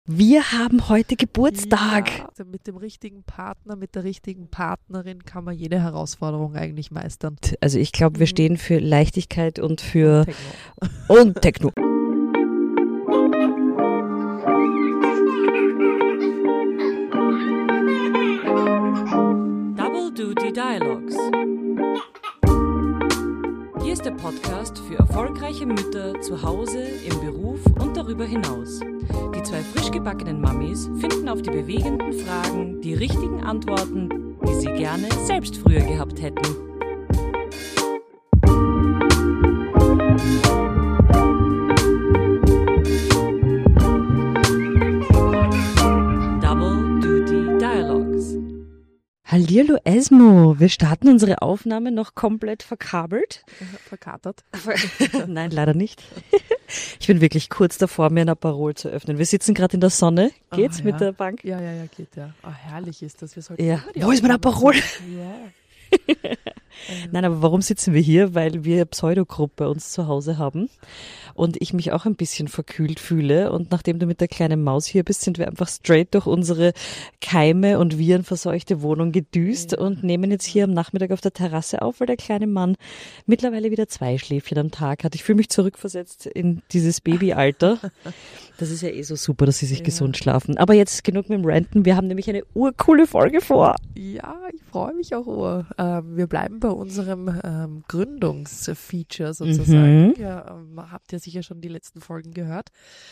Wir haben heute Geburtstag. Ja, also mit dem richtigen Partner, mit der richtigen Partnerin kann man jede Herausforderung eigentlich meistern. Also ich glaube, wir stehen für Leichtigkeit und für Techno. und Techno. Double Duty Dialogues. Hier ist der Podcast für erfolgreiche Mütter zu Hause, im Beruf und darüber hinaus. Die zwei frisch gebackenen Mamis finden auf die bewegenden Fragen die richtigen Antworten, die sie gerne selbst früher gehabt hätten. Double Duty Dialogues. Hallihallo Esmo, wir starten unsere Aufnahme noch komplett verkabelt. Verkatert. Nein, leider nicht. Ich bin wirklich kurz davor, mir ein Aperol zu öffnen. Wir sitzen gerade in der Sonne. Geht's Ja. mit der Bank? Ja, geht ja. Oh, herrlich ist das. Wir sollten Ja. immer die Wo ist mein Aufnahme Aperol? machen. Ja. Nein, aber warum sitzen wir hier? Weil wir Pseudogruppe bei uns zu Hause haben und ich mich auch ein bisschen verkühlt fühle. Und nachdem du mit der kleinen Maus hier bist, sind wir einfach straight durch unsere Keime- und virenverseuchte Wohnung gedüst und nehmen jetzt hier am Nachmittag auf der Terrasse auf, weil der kleine Mann mittlerweile wieder 2 Schläfchen am Tag hat. Ich fühle mich zurückversetzt in dieses Babyalter. Das ist ja eh so super, dass sie sich gesund schlafen. Aber jetzt genug mit dem Ranten. Wir haben nämlich eine urcoole Folge vor. Ja, ich freue mich auch. Wir bleiben bei unserem Gründungsfeature sozusagen. Ja, habt ihr sicher schon die letzten Folgen gehört,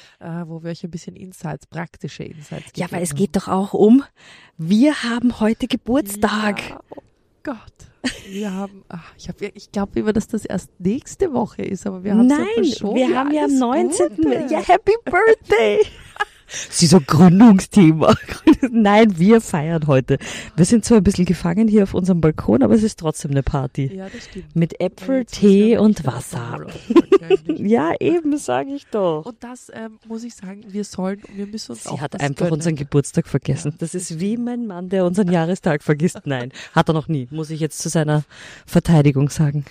wo wir euch ein bisschen praktische Insights Ja, gegeben weil es haben. geht doch auch um, wir haben heute Geburtstag. Ja, oh Gott. Wir haben, ich glaube immer, dass das erst nächste Woche ist, aber wir haben es ja Nein, verschoben. wir haben ja am alles 19. Gute. Ja, Happy Birthday! Sie so Gründungsthema. Nein, wir feiern heute. Wir sind zwar ein bisschen gefangen hier auf unserem Balkon, aber es ist trotzdem eine Party. Ja, das stimmt. Mit Äpfel, Jetzt wissen wir Tee aber und nicht, wer Wasser. Alkohol ausspricht. Ja, eben, sage ich doch. Und das muss ich sagen, wir müssen uns auch Sie hat was einfach gönnen. unseren Geburtstag vergessen. Ja, Das ist wie mein Mann, der unseren Jahrestag vergisst. Nein, hat er noch nie, muss ich jetzt zu seiner Verteidigung sagen.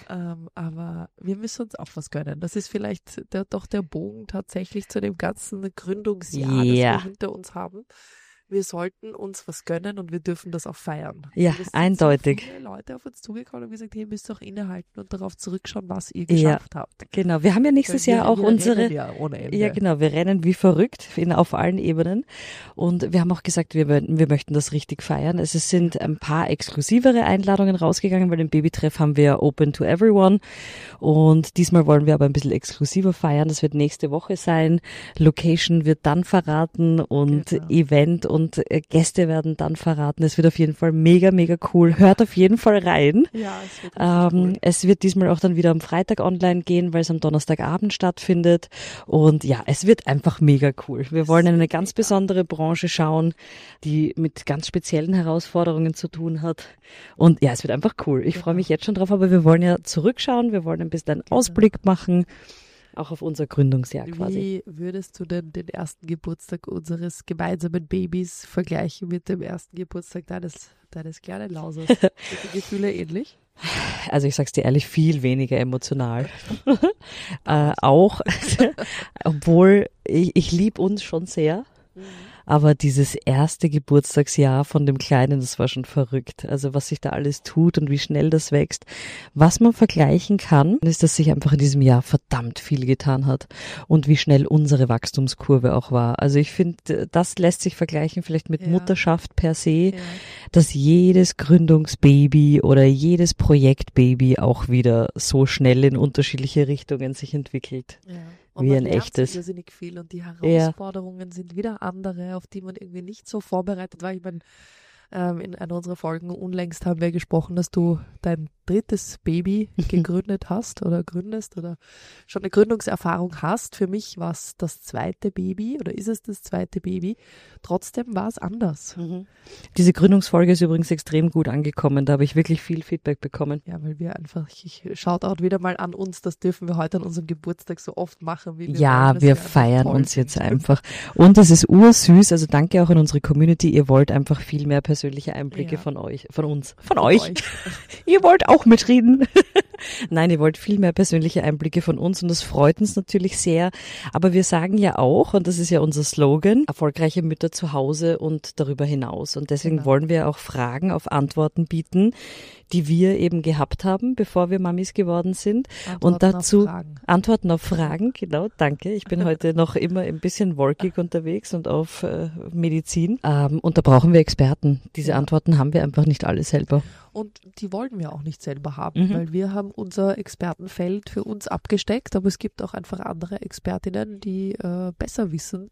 Aber wir müssen uns auch was gönnen. Das ist vielleicht doch der Bogen tatsächlich zu dem ganzen Gründungsjahr, das Ja. wir hinter uns haben. Wir sollten uns was gönnen und wir dürfen das auch feiern. Ja, Und es sind eindeutig. So viele Leute auf uns zugekommen und gesagt, hey, ihr müsst doch innehalten und darauf zurückschauen, was ihr Ja. geschafft habt. Genau, wir haben ja nächstes Weil Jahr auch wir unsere... rennen ja ohne Ende. Ja, genau. Wir rennen wie verrückt auf allen Ebenen. Und wir haben auch gesagt, wir möchten das richtig feiern. Es sind ein paar exklusivere Einladungen rausgegangen, weil den Babytreff haben wir Open to Everyone. Und diesmal wollen wir aber ein bisschen exklusiver feiern. Das wird nächste Woche sein. Location wird dann verraten und Genau. Event und Gäste werden dann verraten. Es wird auf jeden Fall mega, mega cool. Hört auf jeden Fall rein. Ja, es wird richtig cool. Es wird diesmal auch dann wieder am Freitag online gehen, weil es am Donnerstagabend stattfindet. Und ja, es wird einfach mega cool. Wir wollen in eine ganz besondere Branche schauen, die mit ganz speziellen Herausforderungen zu tun hat. Und ja, es wird einfach cool. Ich freue mich jetzt schon drauf, aber wir wollen ja zurückschauen. Wir wollen ein bisschen einen Ausblick machen, auch auf unser Gründungsjahr quasi. Wie würdest du denn den ersten Geburtstag unseres gemeinsamen Babys vergleichen mit dem ersten Geburtstag deines kleinen Lausers? Sind die Gefühle ähnlich? Also ich sag's dir ehrlich, viel weniger emotional. Auch, obwohl ich liebe uns schon sehr. Aber dieses erste Geburtstagsjahr von dem Kleinen, das war schon verrückt. Also was sich da alles tut und wie schnell das wächst. Was man vergleichen kann, ist, dass sich einfach in diesem Jahr verdammt viel getan hat und wie schnell unsere Wachstumskurve auch war. Also ich finde, das lässt sich vergleichen vielleicht mit Ja. Mutterschaft per se, Ja. dass jedes Gründungsbaby oder jedes Projektbaby auch wieder so schnell in unterschiedliche Richtungen sich entwickelt. Ja. Wie man ein lernt echtes. irrsinnig viel und die Herausforderungen sind wieder andere, auf die man irgendwie nicht so vorbereitet war. Ich meine, in einer unserer Folgen unlängst haben wir gesprochen, dass du dein drittes Baby gegründet hast oder gründest oder schon eine Gründungserfahrung hast. Für mich war es das zweite Baby oder ist es das zweite Baby. Trotzdem war es anders. Diese Gründungsfolge ist übrigens extrem gut angekommen. Da habe ich wirklich viel Feedback bekommen. Ja, weil wir einfach, ich Shoutout wieder mal an uns, das dürfen wir heute an unserem Geburtstag so oft machen, wie wir Ja, wollen, dass wir einfach feiern toll uns sind. jetzt einfach. Und es ist ursüß. Also danke auch an unsere Community. Ihr wollt einfach viel mehr persönliche Einblicke Ja. von euch, von uns, von euch. Ihr wollt auch mitreden. Nein, ihr wollt viel mehr persönliche Einblicke von uns und das freut uns natürlich sehr. Aber wir sagen ja auch, und das ist ja unser Slogan, erfolgreiche Mütter zu Hause und darüber hinaus. Und deswegen wollen wir auch Fragen auf Antworten bieten, die wir eben gehabt haben, bevor wir Mamis geworden sind. Und dazu Antworten auf Fragen, genau, danke. Ich bin heute noch immer ein bisschen wolkig unterwegs und auf Medizin. Und da brauchen wir Experten. Diese Antworten haben wir einfach nicht alle selber. Und die wollen wir auch nicht selber haben, weil wir haben unser Expertenfeld für uns abgesteckt, aber es gibt auch einfach andere Expertinnen, die besser wissen,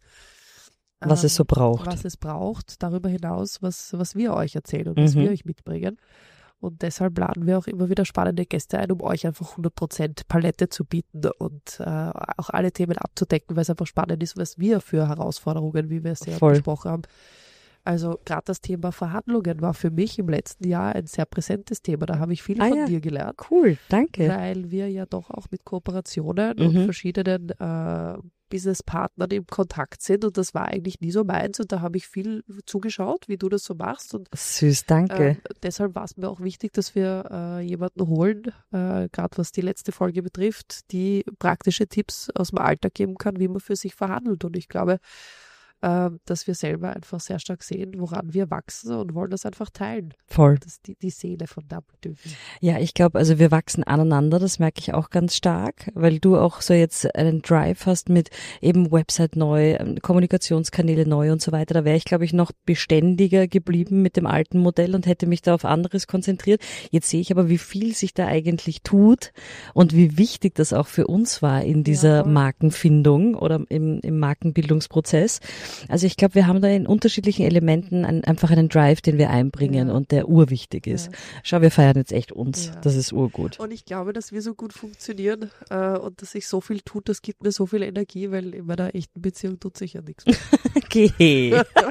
was es so braucht. Was es braucht, darüber hinaus, was wir euch erzählen und was wir euch mitbringen. Und deshalb laden wir auch immer wieder spannende Gäste ein, um euch einfach 100% Palette zu bieten und auch alle Themen abzudecken, weil es einfach spannend ist, was wir für Herausforderungen, wie wir es ja besprochen haben. Also gerade das Thema Verhandlungen war für mich im letzten Jahr ein sehr präsentes Thema. Da habe ich viel von dir gelernt. Cool, danke. Weil wir ja doch auch mit Kooperationen und verschiedenen Businesspartnern im Kontakt sind und das war eigentlich nie so meins und da habe ich viel zugeschaut, wie du das so machst. Und, süß, danke. Deshalb war es mir auch wichtig, dass wir jemanden holen, gerade was die letzte Folge betrifft, die praktische Tipps aus dem Alltag geben kann, wie man für sich verhandelt. Und ich glaube, dass wir selber einfach sehr stark sehen, woran wir wachsen und wollen das einfach teilen. Voll. Das ist die Seele von Double Dürfen. Ja, ich glaube, also wir wachsen aneinander, das merke ich auch ganz stark, weil du auch so jetzt einen Drive hast mit eben Website neu, Kommunikationskanäle neu und so weiter. Da wäre ich, glaube ich, noch beständiger geblieben mit dem alten Modell und hätte mich da auf anderes konzentriert. Jetzt sehe ich aber, wie viel sich da eigentlich tut und wie wichtig das auch für uns war in dieser Markenfindung oder im Markenbildungsprozess. Also ich glaube, wir haben da in unterschiedlichen Elementen einfach einen Drive, den wir einbringen und der urwichtig ist. Ja. Schau, wir feiern jetzt echt uns. Ja. Das ist urgut. Und ich glaube, dass wir so gut funktionieren und dass sich so viel tut, das gibt mir so viel Energie, weil in meiner echten Beziehung tut sich ja nichts mehr. Okay.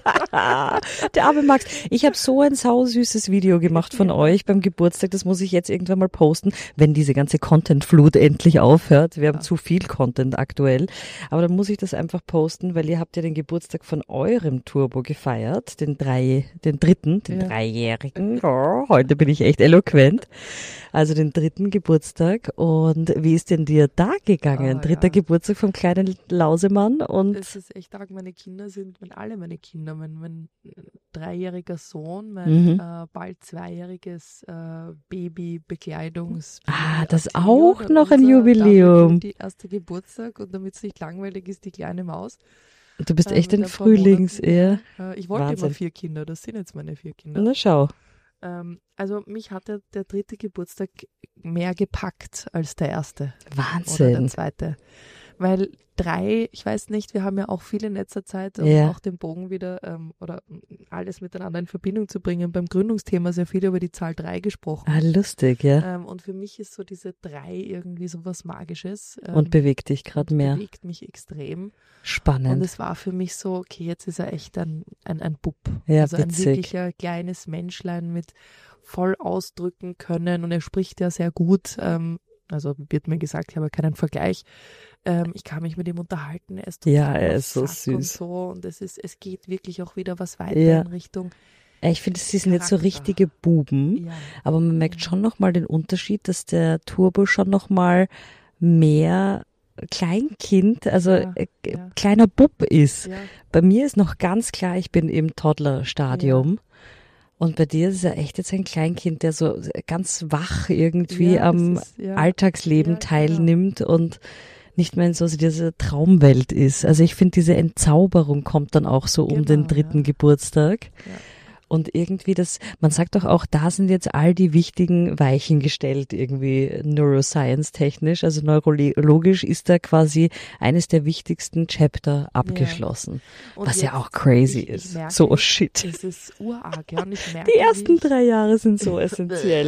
Der arme Max. Ich habe so ein sausüßes Video gemacht von euch beim Geburtstag. Das muss ich jetzt irgendwann mal posten, wenn diese ganze Content-Flut endlich aufhört. Wir haben zu viel Content aktuell. Aber dann muss ich das einfach posten, weil ihr habt ja den Geburtstag von eurem Turbo gefeiert, den dritten, dreijährigen. Oh, heute bin ich echt eloquent. Also den 3. Geburtstag. Und wie ist denn dir da gegangen? 3. Geburtstag vom kleinen Lausemann. Und es ist echt arg. Meine Kinder sind, alle meine Kinder, mein 3-jähriger Sohn, mein bald 2-jähriges Babybekleidungs. Das ist auch noch ein Jubiläum. Die erste Geburtstag und damit es nicht langweilig ist, die kleine Maus. Du bist echt ein Frühlingseher. Ich wollte immer 4 Kinder, das sind jetzt meine 4 Kinder. Na schau. Also mich hat der 3. Geburtstag mehr gepackt als der erste. Wahnsinn. Oder der 2. Weil 3, ich weiß nicht, wir haben ja auch viel in letzter Zeit, um auch den Bogen wieder oder alles miteinander in Verbindung zu bringen. Beim Gründungsthema sehr viel über die Zahl 3 gesprochen. Lustig, ja. Und für mich ist so diese 3 irgendwie so was Magisches. Und bewegt dich gerade mehr. Bewegt mich extrem. Spannend. Und es war für mich so, okay, jetzt ist er echt ein Bub. Ja, also ein wirklicher kleines Menschlein mit voll ausdrücken können und er spricht ja sehr gut. Also wird mir gesagt, ich habe keinen Vergleich. Ich kann mich mit ihm unterhalten. Er ist total er ist so süß. Und so. Und es geht wirklich auch wieder was weiter in Richtung. Ich finde, sie sind jetzt so richtige Buben, aber man merkt schon nochmal den Unterschied, dass der Turbo schon nochmal mehr Kleinkind, also kleiner Bub ist. Ja. Bei mir ist noch ganz klar, ich bin im Toddler-Stadium. Ja. Und bei dir ist er echt jetzt ein Kleinkind, der so ganz wach irgendwie am Alltagsleben teilnimmt und nicht mehr in so diese Traumwelt ist. Also ich finde, diese Entzauberung kommt dann auch so um den 3. Geburtstag. Ja. Und irgendwie man sagt doch auch, da sind jetzt all die wichtigen Weichen gestellt, irgendwie Neuroscience-technisch, also neurologisch ist da quasi eines der wichtigsten Chapter abgeschlossen. Ja. Was ja auch crazy ist. Merke, so shit. Es ist urarg, ja. Und ich merke, die ersten 3 Jahre sind so essentiell.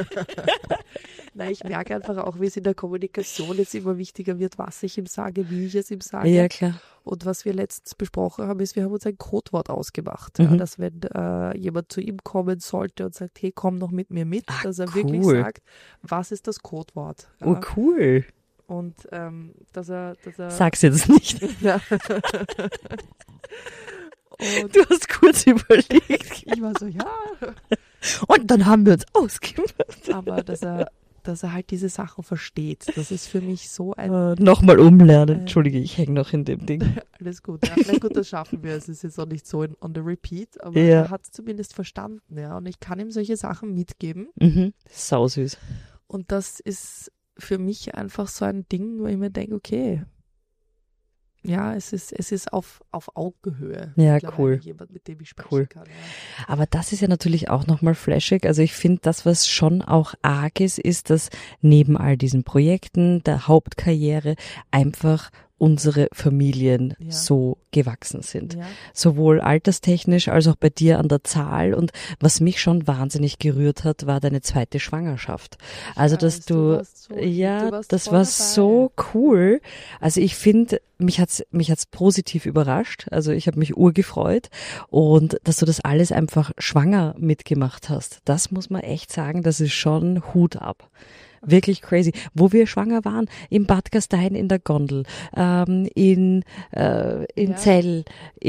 Nein, ich merke einfach auch, wie es in der Kommunikation jetzt immer wichtiger wird, was ich ihm sage, wie ich es ihm sage. Ja, klar. Und was wir letztens besprochen haben, ist, wir haben uns ein Codewort ausgemacht. Ja, dass wenn jemand zu ihm kommen sollte und sagt, hey, komm noch mit mir mit, dass er wirklich sagt, was ist das Codewort? Ja. Oh, cool. Und dass er sag's jetzt nicht. Ja. Du hast kurz überlegt. Ich war so, ja. Und dann haben wir uns ausgemacht. Aber dass er dass er halt diese Sachen versteht. Das ist für mich so ein... Nochmal umlernen. Entschuldige, ich hänge noch in dem Ding. Alles gut, ja. Na gut, das schaffen wir. Es ist jetzt auch nicht so on the repeat, aber er hat es zumindest verstanden, ja. Und ich kann ihm solche Sachen mitgeben. Sau süß. Und das ist für mich einfach so ein Ding, wo ich mir denke, okay, ja, es ist auf Augenhöhe. Ja, cool. Jemand, mit dem ich sprechen kann. Ja. Aber das ist ja natürlich auch nochmal flashig. Also ich finde, das, was schon auch arg ist, dass neben all diesen Projekten, der Hauptkarriere, einfach unsere Familien so gewachsen sind. Ja. Sowohl alterstechnisch als auch bei dir an der Zahl. Und was mich schon wahnsinnig gerührt hat, war deine zweite Schwangerschaft. Also, dass das war so cool. Also ich finde, mich hat's positiv überrascht. Also ich habe mich urgefreut. Und dass du das alles einfach schwanger mitgemacht hast, das muss man echt sagen, das ist schon Hut ab. Wirklich crazy. Wo wir schwanger waren, im Bad Gastein in der Gondel, in Zell,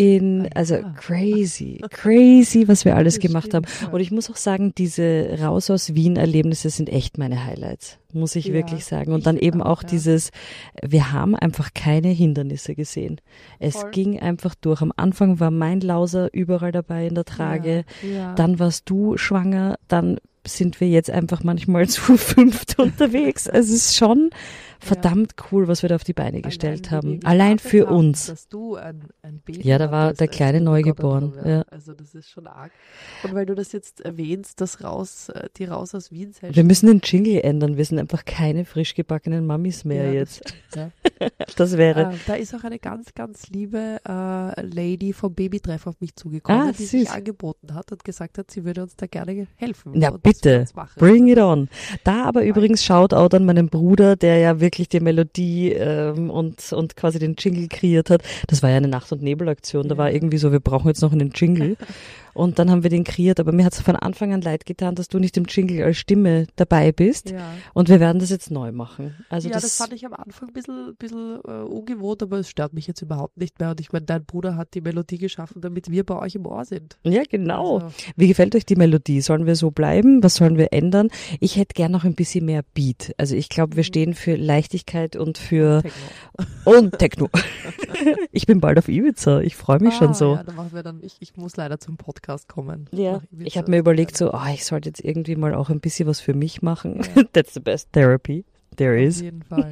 crazy, was wir alles gemacht haben. Und ich muss auch sagen, diese Raus aus Wien Erlebnisse sind echt meine Highlights, muss ich wirklich sagen. Und dann eben auch dieses, wir haben einfach keine Hindernisse gesehen. Es ging einfach durch. Am Anfang war mein Lauser überall dabei in der Trage, dann warst du schwanger, dann sind wir jetzt einfach manchmal zu fünft unterwegs. Es ist schon verdammt cool, was wir da auf die Beine gestellt haben. Allein für uns. Dass du ein Baby da war der kleine Neugeboren. Ja. Also das ist schon arg. Und weil du das jetzt erwähnst, die Raus aus Wien Session. Wir müssen den Jingle ändern. Wir sind einfach keine frisch gebackenen Mamis mehr jetzt. Das wäre. Da ist auch eine ganz, ganz liebe Lady vom Babytreff auf mich zugekommen, die sich angeboten hat und gesagt hat, sie würde uns da gerne helfen. Ja, bitte. Bring it on. Da aber übrigens Shoutout an meinen Bruder, der ja wirklich die Melodie und quasi den Jingle kreiert hat. Das war ja eine Nacht- und Nebelaktion. Da war irgendwie so, wir brauchen jetzt noch einen Jingle. Und dann haben wir den kreiert, aber mir hat es von Anfang an leid getan, dass du nicht im Jingle als Stimme dabei bist. Ja. Und wir werden das jetzt neu machen. Also das fand ich am Anfang ein bisschen ungewohnt, aber es stört mich jetzt überhaupt nicht mehr. Und ich meine, dein Bruder hat die Melodie geschaffen, damit wir bei euch im Ohr sind. Ja, genau. Also. Wie gefällt euch die Melodie? Sollen wir so bleiben? Was sollen wir ändern? Ich hätte gern noch ein bisschen mehr Beat. Also ich glaube, wir stehen für Leichtigkeit und für Techno. Ich bin bald auf Ibiza. Ich freue mich schon so. Ja, dann machen wir dann, ich muss leider zum Podcast kommen. Ja, ich habe mir überlegt so, ich sollte jetzt irgendwie mal auch ein bisschen was für mich machen. Ja. That's the best therapy there is. Auf jeden Fall.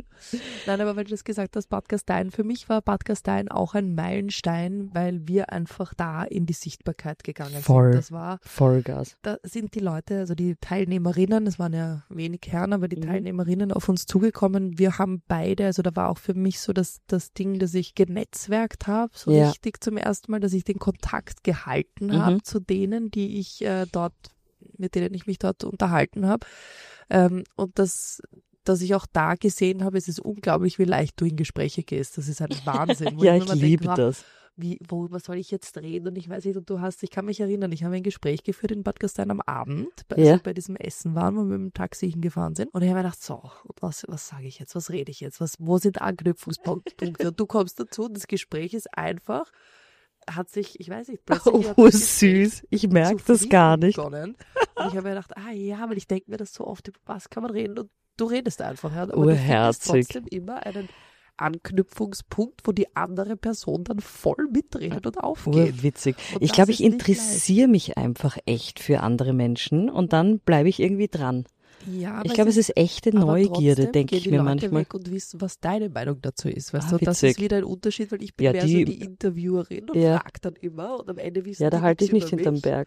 Nein, aber weil du das gesagt hast, Bad Gastein, für mich war Bad Gastein auch ein Meilenstein, weil wir einfach da in die Sichtbarkeit gegangen sind. Das war Vollgas. Da sind die Leute, also die Teilnehmerinnen, es waren ja wenig Herren, aber die Teilnehmerinnen auf uns zugekommen. Wir haben beide, also da war auch für mich so das Ding, dass ich genetzwerkt habe, so richtig zum ersten Mal, dass ich den Kontakt gehalten habe zu denen, mit denen ich mich dort unterhalten habe. Und dass ich auch da gesehen habe, es ist unglaublich, wie leicht du in Gespräche gehst. Das ist ein Wahnsinn. Ja, ich liebe das. Worüber soll ich jetzt reden? Und ich weiß nicht, ich kann mich erinnern, ich habe ein Gespräch geführt in Bad Gastein am Abend, als wir bei diesem Essen waren, wo wir mit dem Taxi hingefahren sind. Und ich habe mir gedacht, so, was sage ich jetzt? Was rede ich jetzt? Wo sind Anknüpfungspunkte? Und du kommst dazu und das Gespräch ist einfach, hat sich, ich weiß nicht, plötzlich süß, ich merke das gar nicht. Begonnen. Und ich habe mir gedacht, weil ich denke mir das so oft, über was kann man reden? Und du redest einfach. Ja? Aber urherzig. Du findest trotzdem immer einen Anknüpfungspunkt, wo die andere Person dann voll mitredet und aufgeht. Urwitzig. Ich glaube, ich interessiere mich einfach echt für andere Menschen und dann bleibe ich irgendwie dran. Ja, ich glaube, es ist echte Neugierde, denke ich mir manchmal. Weg und wissen, was deine Meinung dazu ist. Weißt du, das ist wieder ein Unterschied, weil ich bin mehr so die Interviewerin und frage dann immer und am Ende wissen da halte ich nicht hinterm Berg.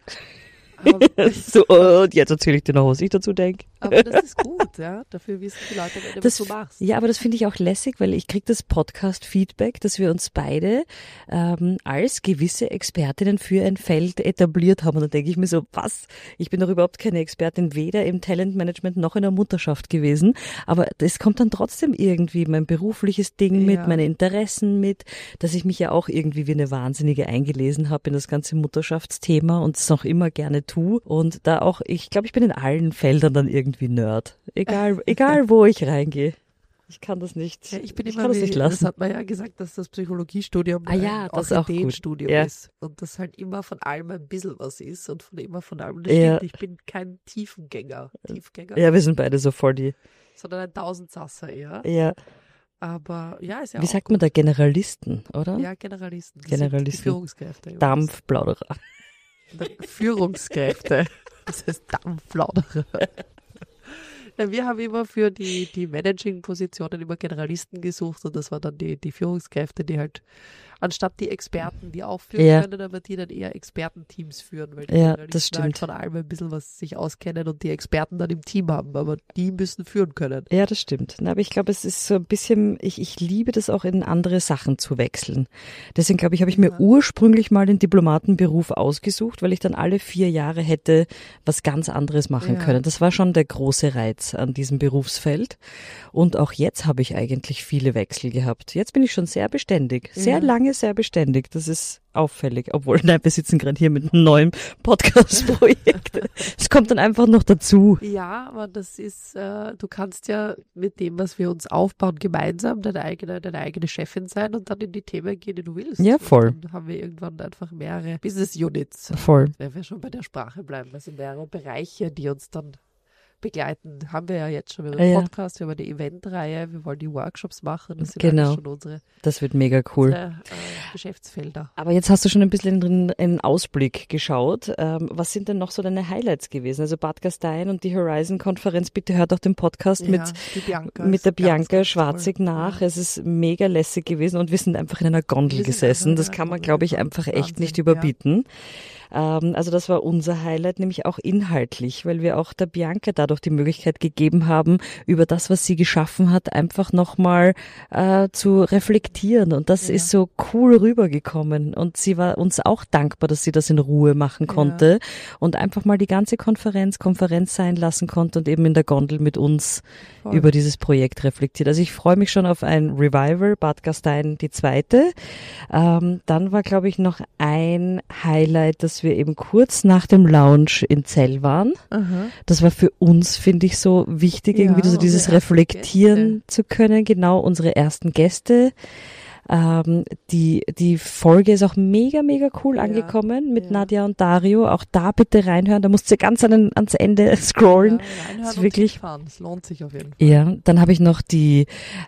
So, und jetzt erzähle ich dir noch, was ich dazu denke. Aber das ist gut, ja. Dafür wissen die Leute, was du machst. Ja, aber das finde ich auch lässig, weil ich kriege das Podcast-Feedback, dass wir uns beide als gewisse Expertinnen für ein Feld etabliert haben. Und dann denke ich mir so, was? Ich bin doch überhaupt keine Expertin, weder im Talentmanagement noch in der Mutterschaft gewesen. Aber es kommt dann trotzdem irgendwie mein berufliches Ding mit, meine Interessen mit, dass ich mich ja auch irgendwie wie eine Wahnsinnige eingelesen habe in das ganze Mutterschaftsthema und es auch immer gerne tue. Und da auch, ich glaube, ich bin in allen Feldern dann irgendwie Nerd. Egal wo ich reingehe. Ich kann das nicht. Ja, ich kann das nicht lassen. Das hat man ja gesagt, dass das Psychologiestudium das auch ein Orchideenstudium ist. Und das halt immer von allem ein bisschen was ist und immer von allem. Das stimmt, ich bin kein Tiefgänger. Ja, wir sind beide so voll die. Sondern ein Tausendsasser eher. Ja. Aber ja, ist ja Wie auch sagt man da? Generalisten, oder? Ja, Generalisten. Generalisten. Die Führungskräfte. Dampfplauderer. Führungskräfte. Das heißt Dampfplauderer. Ja, wir haben immer für die Managing-Positionen immer Generalisten gesucht und das waren dann die Führungskräfte, die halt anstatt die Experten, die aufführen können, aber die dann eher Expertenteams führen, weil die Generalisten halt von allem ein bisschen was sich auskennen und die Experten dann im Team haben, aber die müssen führen können. Ja, das stimmt. Aber ich glaube, es ist so ein bisschen, ich liebe das auch in andere Sachen zu wechseln. Deswegen glaube ich, habe ich mir ursprünglich mal den Diplomatenberuf ausgesucht, weil ich dann alle 4 Jahre hätte was ganz anderes machen können. Das war schon der große Reiz an diesem Berufsfeld. Und auch jetzt habe ich eigentlich viele Wechsel gehabt. Jetzt bin ich schon sehr beständig, sehr lange sehr beständig. Das ist auffällig. Obwohl, nein, wir sitzen gerade hier mit einem neuen Podcast-Projekt. Es kommt dann einfach noch dazu. Ja, aber das ist, du kannst ja mit dem, was wir uns aufbauen, gemeinsam deine eigene Chefin sein und dann in die Themen gehen, die du willst. Ja, voll. Und dann haben wir irgendwann einfach mehrere Business Units. Voll. Wenn wir schon bei der Sprache bleiben, also mehrere Bereiche, die uns dann begleiten. Haben wir ja jetzt schon über den Podcast, wir haben eine Eventreihe, wir wollen die Workshops machen, das sind schon unsere das wird mega cool. Geschäftsfelder. Aber jetzt hast du schon ein bisschen in einen Ausblick geschaut. Was sind denn noch so deine Highlights gewesen? Also Bad Gastein und die Horizon-Konferenz, bitte hört auch den Podcast mit der Bianca Schwarzig nach. Es ist mega lässig gewesen und wir sind einfach in einer Gondel gesessen. Das kann man, glaube ich, einfach echt nicht überbieten. Also das war unser Highlight, nämlich auch inhaltlich, weil wir auch der Bianca dadurch die Möglichkeit gegeben haben, über das, was sie geschaffen hat, einfach nochmal zu reflektieren. Und das ist so cool rübergekommen. Und sie war uns auch dankbar, dass sie das in Ruhe machen konnte und einfach mal die ganze Konferenz sein lassen konnte und eben in der Gondel mit uns über dieses Projekt reflektiert. Also ich freue mich schon auf ein Revival, Bad Gastein die 2. Dann war, glaube ich, noch ein Highlight, dass wir eben kurz nach dem Lounge in Zell waren. Aha. Das war für uns, finde ich, so wichtig, irgendwie so dieses Reflektieren zu können. Genau, unsere ersten Gäste. Die Folge ist auch mega, mega cool angekommen mit Nadja und Dario. Auch da bitte reinhören. Da musst du ganz ans Ende scrollen. Ja, ist wirklich. Es lohnt sich auf jeden Fall. Ja, dann habe ich noch die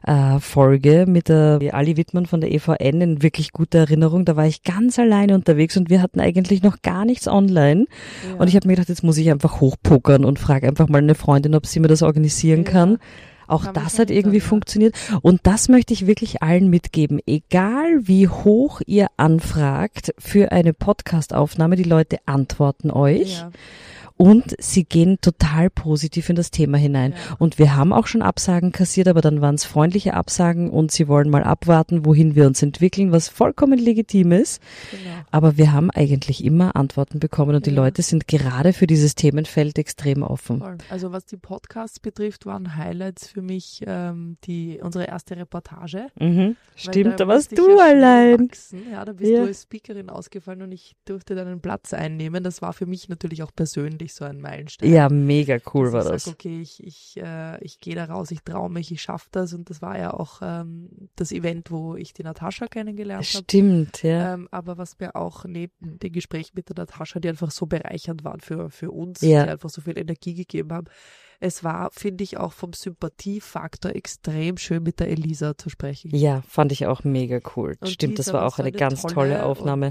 Folge mit der Ali Wittmann von der EVN in wirklich guter Erinnerung. Da war ich ganz alleine unterwegs und wir hatten eigentlich noch gar nichts online. Ja. Und ich habe mir gedacht, jetzt muss ich einfach hochpokern und frage einfach mal eine Freundin, ob sie mir das organisieren kann. Auch das hat irgendwie funktioniert. Und das möchte ich wirklich allen mitgeben. Egal wie hoch ihr anfragt für eine Podcast-Aufnahme, die Leute antworten euch. Ja. Und sie gehen total positiv in das Thema hinein. Ja. Und wir haben auch schon Absagen kassiert, aber dann waren es freundliche Absagen und sie wollen mal abwarten, wohin wir uns entwickeln, was vollkommen legitim ist. Genau. Aber wir haben eigentlich immer Antworten bekommen und die Leute sind gerade für dieses Themenfeld extrem offen. Voll. Also was die Podcasts betrifft, waren Highlights für mich unsere erste Reportage. Mhm. Stimmt, da warst du allein. Ja, da bist du als Speakerin ausgefallen und ich durfte deinen Platz einnehmen. Das war für mich natürlich auch persönlich so ein Meilenstein. Ja, mega cool war das. Okay, ich gehe da raus, ich traue mich, ich schaffe das und das war ja auch das Event, wo ich die Natascha kennengelernt habe. Stimmt, ja. Aber was mir auch neben den Gesprächen mit der Natascha, die einfach so bereichernd waren für uns, die einfach so viel Energie gegeben haben. Es war, finde ich, auch vom Sympathiefaktor extrem schön, mit der Elisa zu sprechen. Ja, fand ich auch mega cool. Und stimmt, das war auch eine ganz tolle Aufnahme.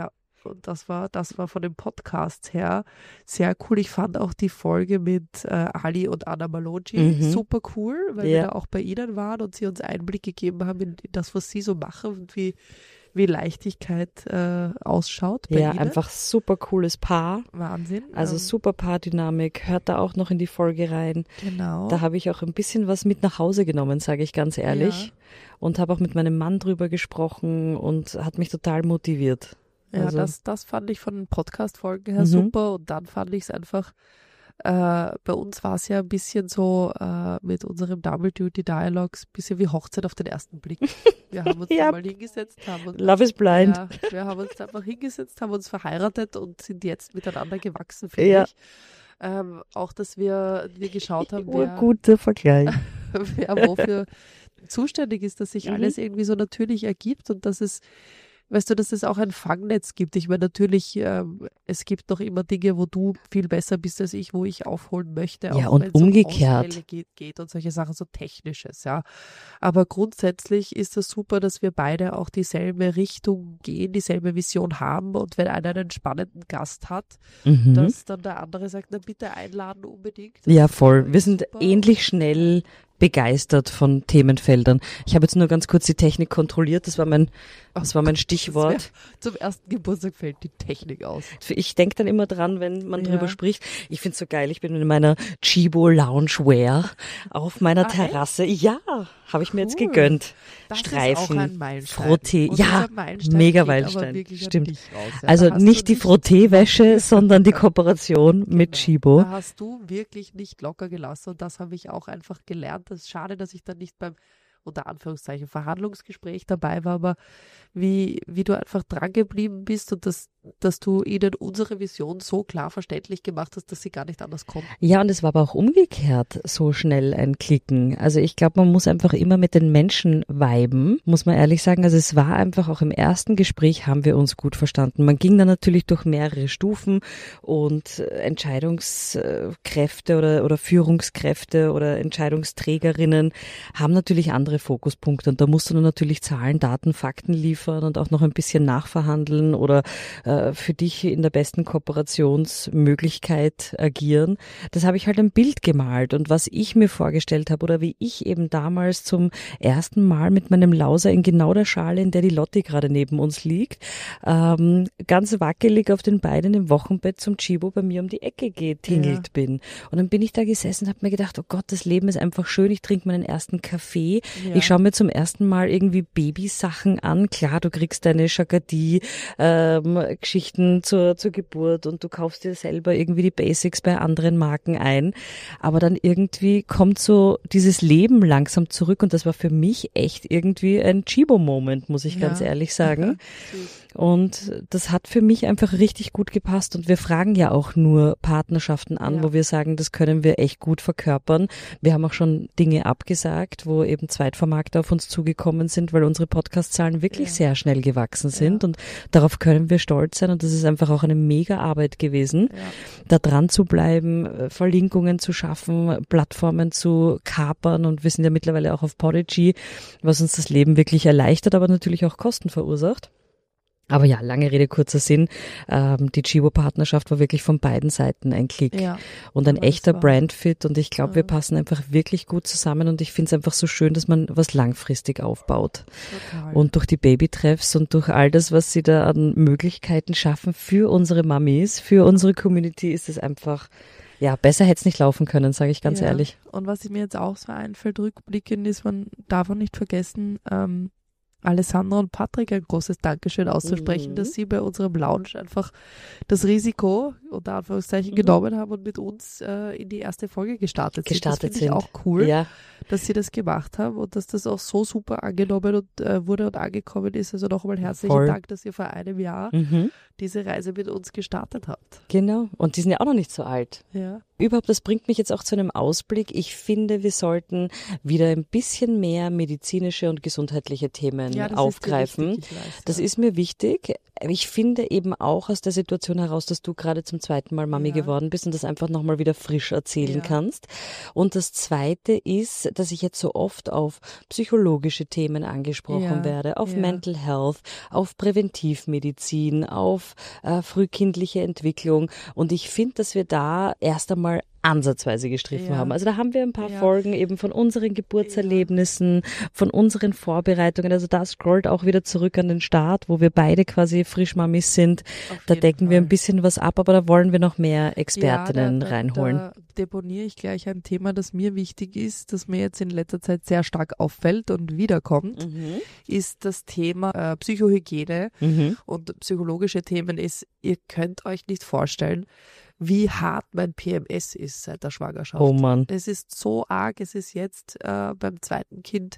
Und das war von dem Podcast her sehr cool. Ich fand auch die Folge mit Ali und Anna Maloji super cool, weil wir da auch bei ihnen waren und sie uns Einblick gegeben haben in das, was sie so machen und wie Leichtigkeit ausschaut bei ihnen. Einfach super cooles Paar. Wahnsinn. Also super Paardynamik. Hört da auch noch in die Folge rein. Genau. Da habe ich auch ein bisschen was mit nach Hause genommen, sage ich ganz ehrlich. Ja. Und habe auch mit meinem Mann drüber gesprochen und hat mich total motiviert. Ja, also, das fand ich von den Podcast-Folgen her super und dann fand ich es einfach, bei uns war es ja ein bisschen so mit unserem Double Duty Dialogues, ein bisschen wie Hochzeit auf den ersten Blick. Wir haben uns da mal hingesetzt. Love is blind. Ja, wir haben uns einfach hingesetzt, haben uns verheiratet und sind jetzt miteinander gewachsen, finde ich. Auch, dass wir geschaut haben, guter Vergleich. wer wofür zuständig ist, dass sich alles irgendwie so natürlich ergibt und dass es, weißt du, dass es auch ein Fangnetz gibt. Ich meine, natürlich, es gibt noch immer Dinge, wo du viel besser bist als ich, wo ich aufholen möchte. Ja, auch und wenn es um umgekehrt. Ausfälle geht und solche Sachen, so Technisches, ja. Aber grundsätzlich ist es super, dass wir beide auch dieselbe Richtung gehen, dieselbe Vision haben und wenn einer einen spannenden Gast hat, dass dann der andere sagt, na bitte einladen unbedingt. Ja, voll. Wir sind super. ähnlich schnell begeistert von Themenfeldern. Ich habe jetzt nur ganz kurz die Technik kontrolliert, das war mein Stichwort. Zum ersten Geburtstag fällt die Technik aus. Ich denke dann immer dran, wenn man drüber spricht. Ich find's so geil, ich bin in meiner Chibo Loungewear auf meiner Terrasse. Echt? Ja, habe ich mir jetzt gegönnt. Das Streifen, ist auch ein Meilenstein. Frotté. Und Ja, Meilenstein mega geht aber Meilenstein. wirklich an Stimmt. dich raus, ja. Also Da hast nicht du die Frotté-Wäsche, sondern die Kooperation mit Chibo. Da hast du wirklich nicht locker gelassen und das habe ich auch einfach gelernt. Das ist schade, dass ich dann nicht beim, unter Anführungszeichen, Verhandlungsgespräch dabei war, aber wie du einfach dran geblieben bist und dass du ihnen unsere Vision so klar verständlich gemacht hast, dass sie gar nicht anders konnten. Ja, und es war aber auch umgekehrt so schnell ein Klicken. Also ich glaube, man muss einfach immer mit den Menschen viben, muss man ehrlich sagen. Also es war einfach auch im ersten Gespräch haben wir uns gut verstanden. Man ging dann natürlich durch mehrere Stufen und Entscheidungskräfte oder Führungskräfte oder Entscheidungsträgerinnen haben natürlich andere Fokuspunkte und da musst du dann natürlich Zahlen, Daten, Fakten liefern und auch noch ein bisschen nachverhandeln oder für dich in der besten Kooperationsmöglichkeit agieren. Das habe ich halt ein Bild gemalt und was ich mir vorgestellt habe oder wie ich eben damals zum ersten Mal mit meinem Lauser in genau der Schale, in der die Lotti gerade neben uns liegt, ganz wackelig auf den Beinen im Wochenbett zum Chibo bei mir um die Ecke getingelt bin. Und dann bin ich da gesessen und habe mir gedacht, oh Gott, das Leben ist einfach schön, ich trinke meinen ersten Kaffee, ich schaue mir zum ersten Mal irgendwie Babysachen an. Klar, du kriegst deine Shakadi, Geschichten zur Geburt und du kaufst dir selber irgendwie die Basics bei anderen Marken ein. Aber dann irgendwie kommt so dieses Leben langsam zurück und das war für mich echt irgendwie ein Chibo-Moment, muss ich ganz ehrlich sagen. Und das hat für mich einfach richtig gut gepasst und wir fragen ja auch nur Partnerschaften an, wo wir sagen, das können wir echt gut verkörpern. Wir haben auch schon Dinge abgesagt, wo eben Zweitvermarkter auf uns zugekommen sind, weil unsere Podcast-Zahlen wirklich sehr schnell gewachsen sind und darauf können wir stolz sein und das ist einfach auch eine mega Arbeit gewesen, da dran zu bleiben, Verlinkungen zu schaffen, Plattformen zu kapern und wir sind ja mittlerweile auch auf Podigy, was uns das Leben wirklich erleichtert, aber natürlich auch Kosten verursacht. Aber ja, lange Rede, kurzer Sinn, die Chibo-Partnerschaft war wirklich von beiden Seiten ein Klick und ein echter Brandfit und ich glaube, wir passen einfach wirklich gut zusammen und ich finde es einfach so schön, dass man was langfristig aufbaut. Total. Und durch die Babytreffs und durch all das, was sie da an Möglichkeiten schaffen für unsere Mamis, für unsere Community, ist es einfach, ja, besser hätte es nicht laufen können, sage ich ganz ehrlich. Und was mir jetzt auch so einfällt, rückblickend ist, man darf auch nicht vergessen, Alessandra und Patrick ein großes Dankeschön auszusprechen, dass sie bei unserem Lounge einfach das Risiko unter Anführungszeichen genommen haben und mit uns in die erste Folge gestartet sind. Das finde ich auch cool, dass sie das gemacht haben und dass das auch so super angenommen und wurde und angekommen ist. Also nochmal herzlichen Dank, dass ihr vor einem Jahr diese Reise mit uns gestartet habt. Genau. Und die sind ja auch noch nicht so alt. Ja. Überhaupt, das bringt mich jetzt auch zu einem Ausblick. Ich finde, wir sollten wieder ein bisschen mehr medizinische und gesundheitliche Themen aufgreifen. Das ist mir wichtig. Ich finde eben auch aus der Situation heraus, dass du gerade zum zweiten Mal Mami geworden bist und das einfach nochmal wieder frisch erzählen kannst. Und das Zweite ist, dass ich jetzt so oft auf psychologische Themen angesprochen werde, auf Mental Health, auf Präventivmedizin, auf frühkindliche Entwicklung. Und ich finde, dass wir da erst einmal ansatzweise gestriffen haben. Also da haben wir ein paar Folgen eben von unseren Geburtserlebnissen, von unseren Vorbereitungen. Also da scrollt auch wieder zurück an den Start, wo wir beide quasi Frischmamis sind. Da decken wir ein bisschen was ab, aber da wollen wir noch mehr Expertinnen reinholen. Da deponiere ich gleich ein Thema, das mir wichtig ist, das mir jetzt in letzter Zeit sehr stark auffällt und wiederkommt, ist das Thema Psychohygiene und psychologische Themen ist, ihr könnt euch nicht vorstellen, wie hart mein PMS ist seit der Schwangerschaft. Oh Mann. Es ist so arg, es ist jetzt beim zweiten Kind,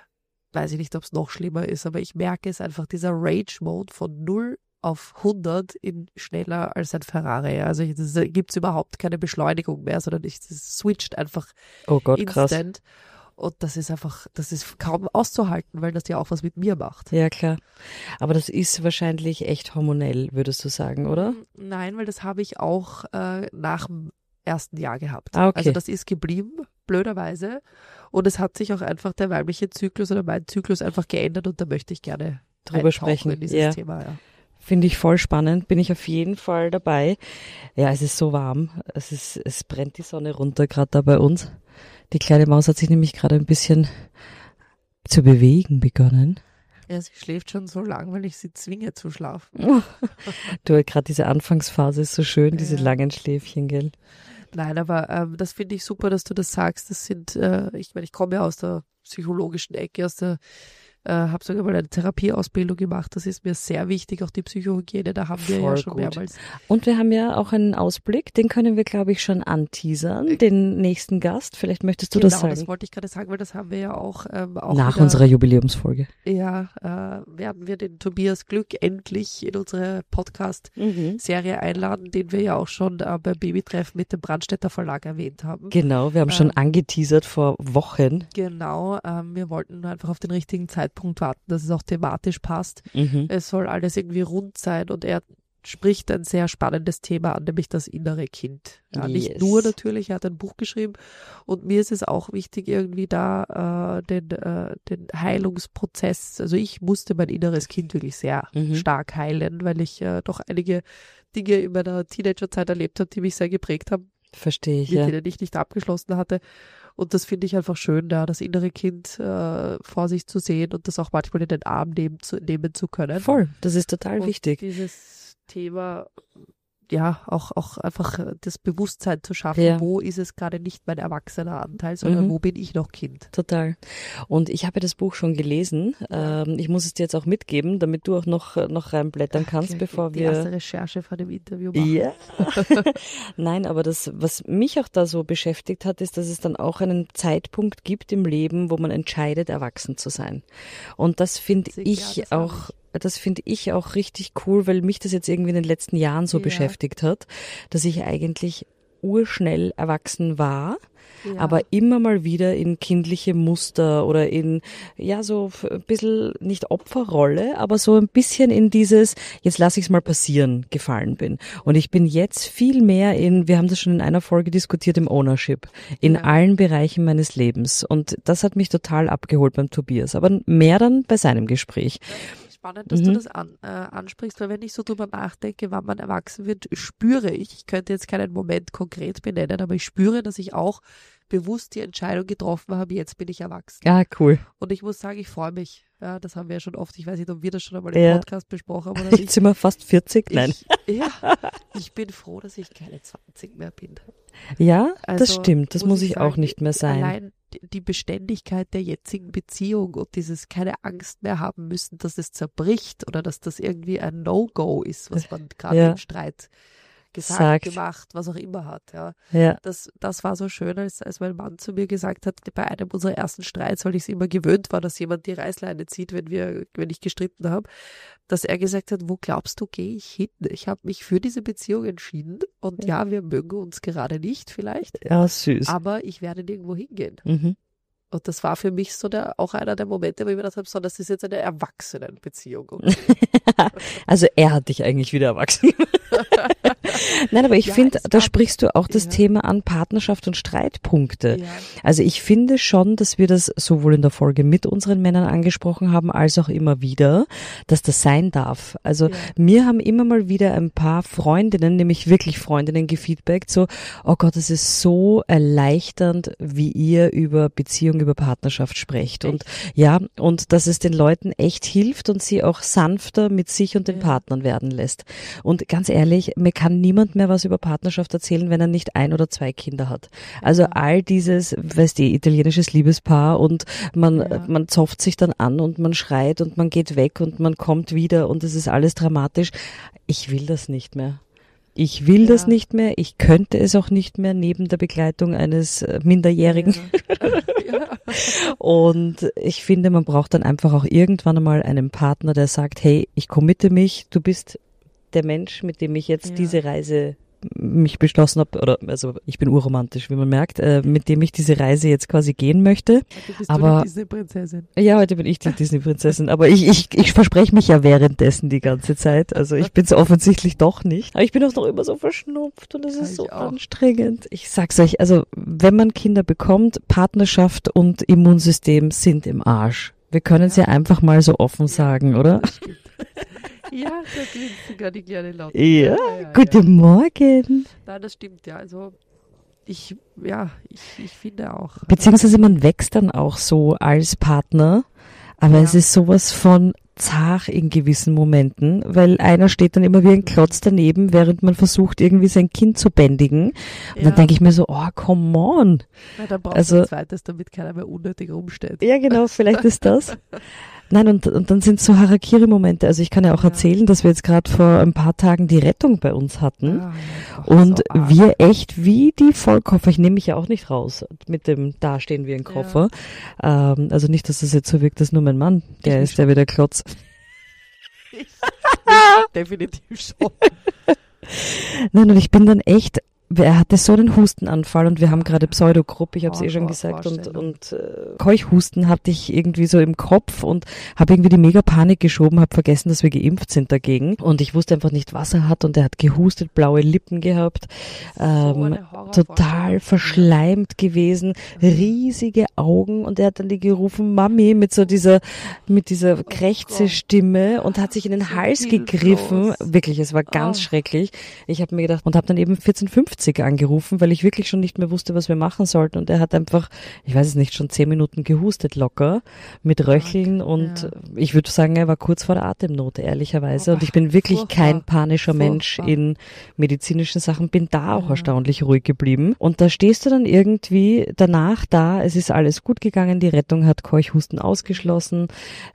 weiß ich nicht, ob es noch schlimmer ist, aber ich merke es einfach, dieser Rage-Mode von 0 auf 100 in schneller als ein Ferrari. Also da gibt es überhaupt keine Beschleunigung mehr, sondern es switcht einfach instant. Krass. Und das ist kaum auszuhalten, weil das ja auch was mit mir macht. Ja, klar. Aber das ist wahrscheinlich echt hormonell, würdest du sagen, oder? Nein, weil das habe ich auch nach dem ersten Jahr gehabt. Ah, okay. Also das ist geblieben, blöderweise. Und es hat sich auch einfach der weibliche Zyklus oder mein Zyklus einfach geändert und da möchte ich gerne drüber sprechen in dieses Thema. Ja. Finde ich voll spannend, bin ich auf jeden Fall dabei. Ja, es ist so warm, es brennt die Sonne runter gerade da bei uns. Die kleine Maus hat sich nämlich gerade ein bisschen zu bewegen begonnen. Ja, sie schläft schon so lang, weil ich sie zwinge zu schlafen. Du, gerade diese Anfangsphase ist so schön, diese langen Schläfchen, gell? Nein, aber das finde ich super, dass du das sagst. Das sind, ich meine, ich komme ja aus der psychologischen Ecke, habe sogar mal eine Therapieausbildung gemacht. Das ist mir sehr wichtig, auch die Psychohygiene, da haben wir ja schon mehrmals. Und wir haben ja auch einen Ausblick, den können wir, glaube ich, schon anteasern, den nächsten Gast. Vielleicht möchtest du das sagen. Genau, das wollte ich gerade sagen, weil das haben wir ja auch nach wieder, unserer Jubiläumsfolge. Ja, werden wir den Tobias Glück endlich in unsere Podcast-Serie einladen, den wir ja auch schon beim Babytreff mit dem Brandstätter Verlag erwähnt haben. Genau, wir haben schon angeteasert vor Wochen. Genau, wir wollten nur einfach auf den richtigen Zeitpunkt warten, dass es auch thematisch passt. Es soll alles irgendwie rund sein und er spricht ein sehr spannendes Thema an, nämlich das innere Kind. Ja, nicht nur natürlich, er hat ein Buch geschrieben und mir ist es auch wichtig, irgendwie da den Heilungsprozess, also ich musste mein inneres Kind wirklich sehr stark heilen, weil ich doch einige Dinge in meiner Teenagerzeit erlebt habe, die mich sehr geprägt haben. Verstehe ich, mit denen ich nicht abgeschlossen hatte. Und das finde ich einfach schön, da das innere Kind vor sich zu sehen und das auch manchmal in den Arm nehmen zu können. Voll, das ist total wichtig. Dieses Thema, ja, auch einfach das Bewusstsein zu schaffen, wo ist es gerade nicht mein erwachsener Anteil, sondern wo bin ich noch Kind. Total. Und ich habe ja das Buch schon gelesen. Ich muss es dir jetzt auch mitgeben, damit du auch noch reinblättern kannst, bevor wir... Die erste Recherche von dem Interview machen. Ja. Nein, aber das, was mich auch da so beschäftigt hat, ist, dass es dann auch einen Zeitpunkt gibt im Leben, wo man entscheidet, erwachsen zu sein. Und das finde ich auch... Das finde ich auch richtig cool, weil mich das jetzt irgendwie in den letzten Jahren so beschäftigt hat, dass ich eigentlich urschnell erwachsen war, aber immer mal wieder in kindliche Muster oder in, ja, so ein bisschen, nicht Opferrolle, aber so ein bisschen in dieses, jetzt lasse ich es mal passieren, gefallen bin. Und ich bin jetzt viel mehr wir haben das schon in einer Folge diskutiert, im Ownership, in allen Bereichen meines Lebens. Und das hat mich total abgeholt beim Tobias, aber mehr dann bei seinem Gespräch. Spannend, dass du das ansprichst, weil wenn ich so drüber nachdenke, wann man erwachsen wird, spüre ich könnte jetzt keinen Moment konkret benennen, aber ich spüre, dass ich auch bewusst die Entscheidung getroffen habe, jetzt bin ich erwachsen. Ja, cool. Und ich muss sagen, ich freue mich. Ja, das haben wir ja schon oft, ich weiß nicht, ob wir das schon einmal im Podcast besprochen haben. Jetzt sind wir fast 40, nein. Ich bin froh, dass ich keine 20 mehr bin. Ja, also, das stimmt, das muss ich sagen, auch nicht mehr sein. Allein die Beständigkeit der jetzigen Beziehung und dieses keine Angst mehr haben müssen, dass es zerbricht oder dass das irgendwie ein No-Go ist, was man gerade im Streit gesagt, gemacht, was auch immer hat. Ja. Das war so schön, als mein Mann zu mir gesagt hat, bei einem unserer ersten Streits, weil ich es immer gewöhnt war, dass jemand die Reißleine zieht, wenn ich gestritten habe, dass er gesagt hat, wo glaubst du, gehe ich hin? Ich habe mich für diese Beziehung entschieden und wir mögen uns gerade nicht vielleicht. Ja, süß. Aber ich werde nirgendwo hingehen. Und das war für mich so auch einer der Momente, wo ich mir gedacht habe, so, das ist jetzt eine Erwachsenenbeziehung. Also er hat dich eigentlich wieder erwachsen gemacht. Nein, aber ich finde, da sprichst du auch das Thema an, Partnerschaft und Streitpunkte. Ja. Also ich finde schon, dass wir das sowohl in der Folge mit unseren Männern angesprochen haben, als auch immer wieder, dass das sein darf. Also mir haben immer mal wieder ein paar Freundinnen, nämlich wirklich Freundinnen, gefeedbackt, so, oh Gott, es ist so erleichternd, wie ihr über Beziehung, über Partnerschaft sprecht. Echt? Und dass es den Leuten echt hilft und sie auch sanfter mit sich und den Partnern werden lässt. Und ganz ehrlich, mir kann niemand mehr was über Partnerschaft erzählen, wenn er nicht 1 oder 2 Kinder hat. Also all dieses, weißt du, italienisches Liebespaar und man zopft sich dann an und man schreit und man geht weg und man kommt wieder und es ist alles dramatisch. Ich will das nicht mehr. Ich will das nicht mehr. Ich könnte es auch nicht mehr neben der Begleitung eines Minderjährigen. Und ich finde, man braucht dann einfach auch irgendwann einmal einen Partner, der sagt, hey, ich committe mich, du bist der Mensch, mit dem ich jetzt diese Reise mich beschlossen habe, also ich bin urromantisch, wie man merkt, mit dem ich diese Reise jetzt quasi gehen möchte. Heute bist du die Disney-Prinzessin. Ja, heute bin ich die Disney-Prinzessin, aber ich verspreche mich ja währenddessen die ganze Zeit, also ich bin es offensichtlich doch nicht. Aber ich bin auch noch immer so verschnupft und es ist so anstrengend. Ich sag's euch, also wenn man Kinder bekommt, Partnerschaft und Immunsystem sind im Arsch. Wir können es ja einfach mal so offen sagen, oder? Das stimmt. Ja, da klingt sogar die kleine laut. Ja, guten Morgen. Nein, das stimmt, ja. Also ich finde auch. Beziehungsweise man wächst dann auch so als Partner, aber es ist sowas von zart in gewissen Momenten, weil einer steht dann immer wie ein Klotz daneben, während man versucht, irgendwie sein Kind zu bändigen. Und dann denke ich mir so, oh, come on. Na, dann brauchst du ein zweites, damit keiner mehr unnötig rumsteht. Ja, genau, vielleicht ist das. Nein, und dann sind so Harakiri-Momente. Also ich kann ja auch erzählen, dass wir jetzt gerade vor ein paar Tagen die Rettung bei uns hatten. Und so wir echt wie die Vollkoffer, ich nehme mich ja auch nicht raus mit dem Dastehen wie ein Koffer. Ja. Also nicht, dass das jetzt so wirkt, dass nur mein Mann, der ist der wieder Klotz. Definitiv schon. Nein, und ich bin dann echt, er hatte so einen Hustenanfall und wir haben gerade Pseudogruppe, ich habe es schon gesagt, und Keuchhusten hatte ich irgendwie so im Kopf und habe irgendwie die mega Panik geschoben, habe vergessen, dass wir geimpft sind dagegen und ich wusste einfach nicht, was er hat und er hat gehustet, blaue Lippen gehabt, total verschleimt gewesen, riesige Augen und er hat dann die gerufen, Mami, mit dieser Krächzestimme und hat sich in den Hals gegriffen, wirklich, es war ganz schrecklich. Ich habe mir gedacht und habe dann eben 14:50 angerufen, weil ich wirklich schon nicht mehr wusste, was wir machen sollten und er hat einfach, ich weiß es nicht, schon 10 Minuten gehustet locker mit Röcheln und ich würde sagen, er war kurz vor der Atemnot, ehrlicherweise und ich bin wirklich kein panischer Mensch in medizinischen Sachen, bin da auch erstaunlich ruhig geblieben und da stehst du dann irgendwie danach da, es ist alles gut gegangen, die Rettung hat Keuchhusten ausgeschlossen,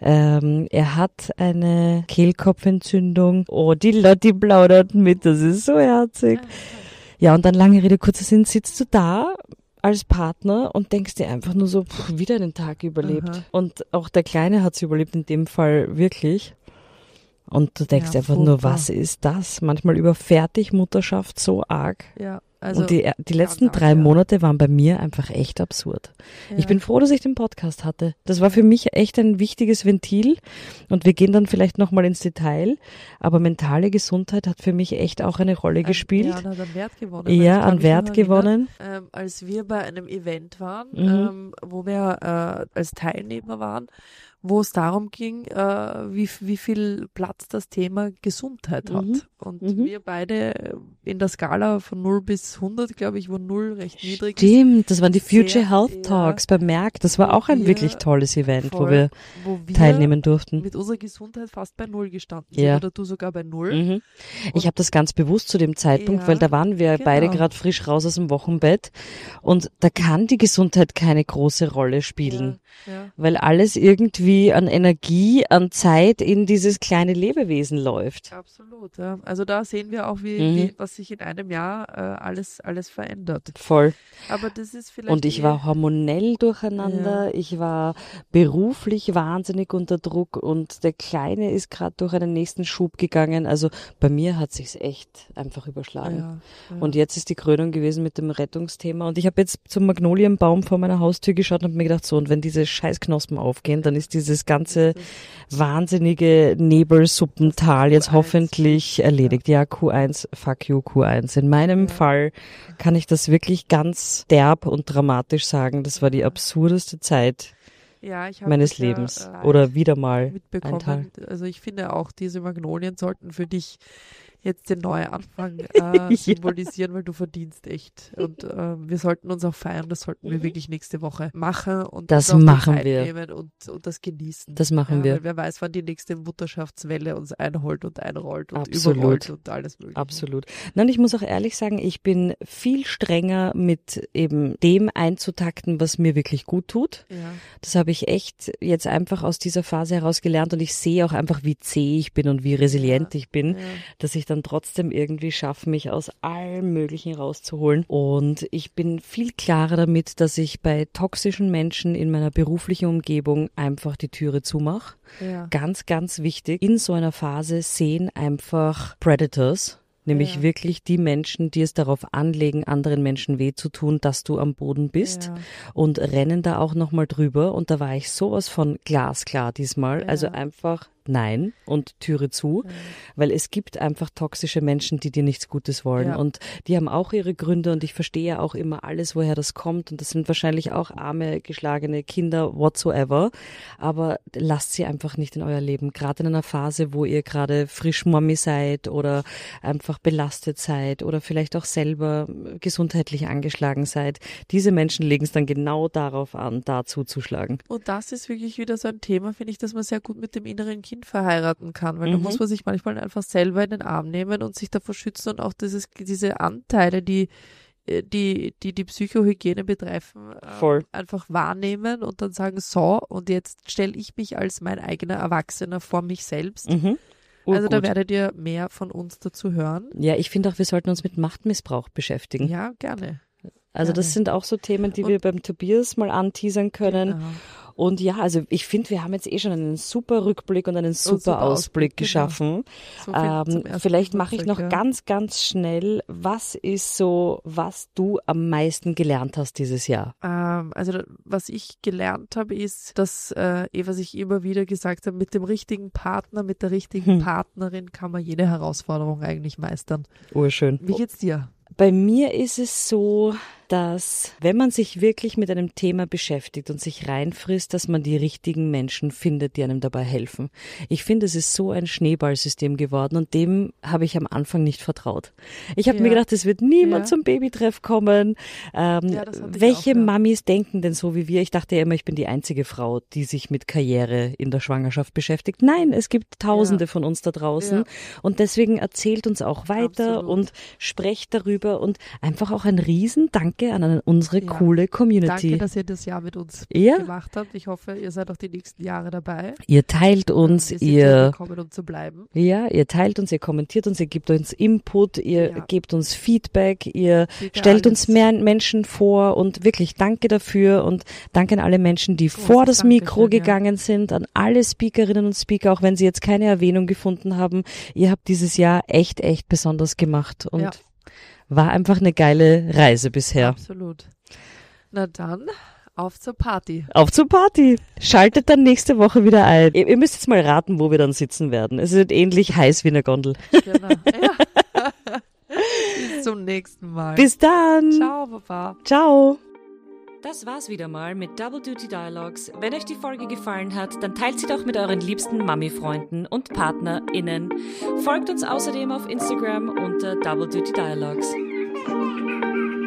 er hat eine Kehlkopfentzündung, die Lotti plaudert mit, das ist so herzig. Ja, und dann lange Rede, kurzer Sinn, sitzt du da als Partner und denkst dir einfach nur so, wieder einen Tag überlebt. Aha. Und auch der Kleine hat es überlebt, in dem Fall wirklich. Und du denkst einfach nur, was ist das? Manchmal überfährt dich Mutterschaft so arg. Ja. Also, und die letzten 3 Monate waren bei mir einfach echt absurd. Ja. Ich bin froh, dass ich den Podcast hatte. Das war für mich echt ein wichtiges Ventil und wir gehen dann vielleicht nochmal ins Detail, aber mentale Gesundheit hat für mich echt auch eine Rolle gespielt. Ja, hat an Wert gewonnen. Ja, an Wert gewonnen. Als wir bei einem Event waren, wo wir als Teilnehmer waren, wo es darum ging, wie viel Platz das Thema Gesundheit hat. Und wir beide in der Skala von 0 bis 100, glaube ich, wo 0 recht niedrig ist. Stimmt, das waren die Future Health Talks bei Merck. Das war auch ein wirklich tolles Event, wo wir teilnehmen durften. Mit unserer Gesundheit fast bei 0 gestanden sind, oder du sogar bei 0. Ich habe das ganz bewusst zu dem Zeitpunkt, weil da waren wir beide gerade frisch raus aus dem Wochenbett und da kann die Gesundheit keine große Rolle spielen, weil alles irgendwie an Energie, an Zeit in dieses kleine Lebewesen läuft. Absolut, ja. Also da sehen wir auch, wie was sich in einem Jahr alles verändert. Voll. Aber das ist vielleicht. Und ich war hormonell durcheinander, ich war beruflich wahnsinnig unter Druck und der Kleine ist gerade durch einen nächsten Schub gegangen. Also bei mir hat sich's echt einfach überschlagen. Ja. Und jetzt ist die Krönung gewesen mit dem Rettungsthema und ich habe jetzt zum Magnolienbaum vor meiner Haustür geschaut und habe mir gedacht, so, und wenn diese Scheißknospen aufgehen, dann ist dieses ganze wahnsinnige Nebelsuppental jetzt hoffentlich erledigt. Ja, Q1, fuck you, Q1. In meinem Fall kann ich das wirklich ganz derb und dramatisch sagen. Das war die absurdeste Zeit meines Lebens. Oder wieder mal ein Teil. Also ich finde auch, diese Magnolien sollten für dich jetzt den neuen Anfang symbolisieren, weil du verdienst echt. Und wir sollten uns auch feiern, das sollten wir wirklich nächste Woche machen und das machen wir nehmen und das genießen. Das machen wir. Weil wer weiß, wann die nächste Mutterschaftswelle uns einholt und einrollt und überrollt und alles mögliche. Absolut. Nein, ich muss auch ehrlich sagen, ich bin viel strenger mit eben dem einzutakten, was mir wirklich gut tut. Ja. Das habe ich echt jetzt einfach aus dieser Phase heraus gelernt und ich sehe auch einfach, wie zäh ich bin und wie resilient ich bin, dass ich dann trotzdem irgendwie schaffe, mich aus allem Möglichen rauszuholen. Und ich bin viel klarer damit, dass ich bei toxischen Menschen in meiner beruflichen Umgebung einfach die Türe zumache. Ja. Ganz, ganz wichtig. In so einer Phase sehen einfach Predators Nämlich wirklich die Menschen, die es darauf anlegen, anderen Menschen weh zu tun, dass du am Boden bist und rennen da auch nochmal drüber. Und da war ich sowas von glasklar diesmal. Also einfach nein und Türe zu, weil es gibt einfach toxische Menschen, die dir nichts Gutes wollen und die haben auch ihre Gründe und ich verstehe ja auch immer alles, woher das kommt und das sind wahrscheinlich auch arme, geschlagene Kinder, whatsoever, aber lasst sie einfach nicht in euer Leben, gerade in einer Phase, wo ihr gerade frisch Mommy seid oder einfach belastet seid oder vielleicht auch selber gesundheitlich angeschlagen seid. Diese Menschen legen es dann genau darauf an, da zuzuschlagen. Und das ist wirklich wieder so ein Thema, finde ich, dass man sehr gut mit dem inneren Kind verheiraten kann, weil da muss man sich manchmal einfach selber in den Arm nehmen und sich davor schützen und auch diese Anteile, die Psychohygiene betreffen, einfach wahrnehmen und dann sagen, so, und jetzt stelle ich mich als mein eigener Erwachsener vor mich selbst. Also da werdet ihr mehr von uns dazu hören. Ja, ich finde auch, wir sollten uns mit Machtmissbrauch beschäftigen. Ja, gerne. Also das sind auch so Themen, die wir beim Tobias mal anteasern können. Genau. Und ja, also ich finde, wir haben jetzt schon einen super Rückblick und einen super Ausblick geschaffen. Genau. So vielleicht mache ich noch ganz, ganz schnell, was ist so, was du am meisten gelernt hast dieses Jahr? Also was ich gelernt habe, ist, dass, was ich immer wieder gesagt habe, mit dem richtigen Partner, mit der richtigen Partnerin kann man jede Herausforderung eigentlich meistern. Urschön. Wie geht's dir? Bei mir ist es so, dass wenn man sich wirklich mit einem Thema beschäftigt und sich reinfrisst, dass man die richtigen Menschen findet, die einem dabei helfen. Ich finde, es ist so ein Schneeballsystem geworden und dem habe ich am Anfang nicht vertraut. Ich habe mir gedacht, es wird niemand zum Babytreff kommen. Welche Mamis denken denn so wie wir? Ich dachte ja immer, ich bin die einzige Frau, die sich mit Karriere in der Schwangerschaft beschäftigt. Nein, es gibt Tausende von uns da draußen und deswegen erzählt uns auch weiter und sprecht darüber und einfach auch ein Riesendanke an unsere coole Community. Danke, dass ihr das Jahr mit uns gemacht habt. Ich hoffe, ihr seid auch die nächsten Jahre dabei. Ihr teilt uns, ihr gekommen, um zu bleiben. Ja, ihr teilt uns, ihr kommentiert uns, ihr gebt uns Input, ihr gebt uns Feedback, ihr stellt uns mehr Menschen vor und wirklich danke dafür und danke an alle Menschen, die vor das Mikro gegangen sind, an alle Speakerinnen und Speaker, auch wenn sie jetzt keine Erwähnung gefunden haben. Ihr habt dieses Jahr echt besonders gemacht und war einfach eine geile Reise bisher. Absolut. Na dann, auf zur Party. Auf zur Party. Schaltet dann nächste Woche wieder ein. Ihr müsst jetzt mal raten, wo wir dann sitzen werden. Es wird ähnlich heiß wie eine Gondel. Genau. Bis zum nächsten Mal. Bis dann. Ciao, Papa. Ciao. Das war's wieder mal mit Double Duty Dialogues. Wenn euch die Folge gefallen hat, dann teilt sie doch mit euren liebsten Mami-Freunden und PartnerInnen. Folgt uns außerdem auf Instagram unter Double Duty Dialogues.